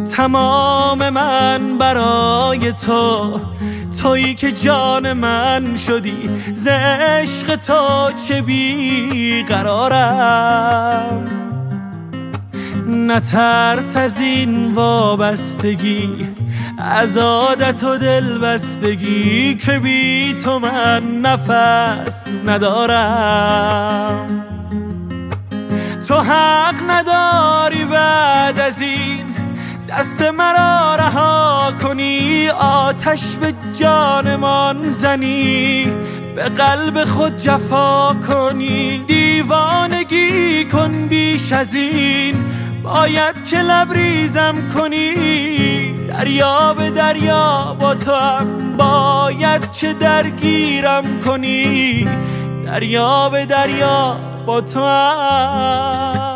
تمام من برای تو، تویی که جان من شدی، ز عشق تو چه بیقرارم. نترس از این وابستگی، از عادت و دلبستگی، که بی تو من نفس ندارم. تو حق نداری بعد از این دست مرا رها کنی، آتش به جانمان زنی، به قلب خود جفا کنی. دیوانگی کن بیش از این، باید که لبریزم کنی. دریا به دریا با تو هم باید که درگیرم کنی. دریا به دریا با تو هم.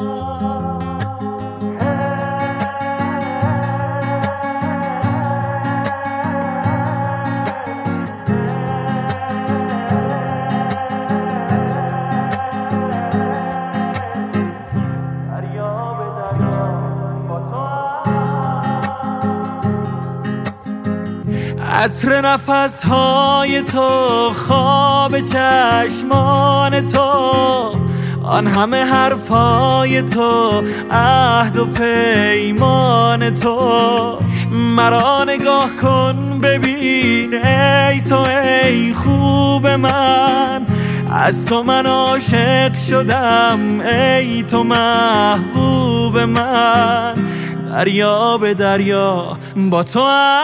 عطر نفسهای تو، خواب چشمان تو، آن همه حرفای تو، عهد و پیمان تو. مرا نگاه کن ببین ای تو، ای خوب من، از تو من عاشق شدم، ای تو محبوب من. دریا به دریا با تو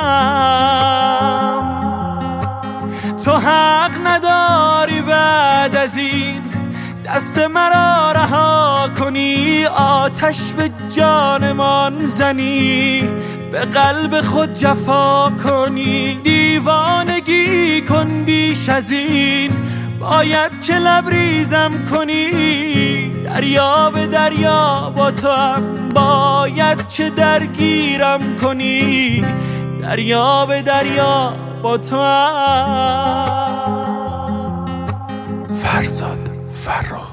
هم. تو حق نداری بعد از این دست مرا رها کنی، آتش به جانمان زنی، به قلب خود جفا کنی. دیوانگی کن بیش از این، باید که لبریزم کنی. دریا به دریا با تو هم باید که درگیرم کنی. دریا به دریا با تو هم. فرزاد فرخ.